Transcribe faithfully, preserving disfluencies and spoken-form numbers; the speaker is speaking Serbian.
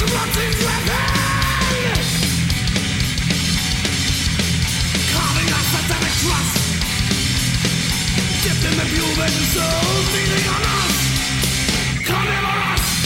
Dipped in the fuel, but the soul feeding on us. Carnivorous.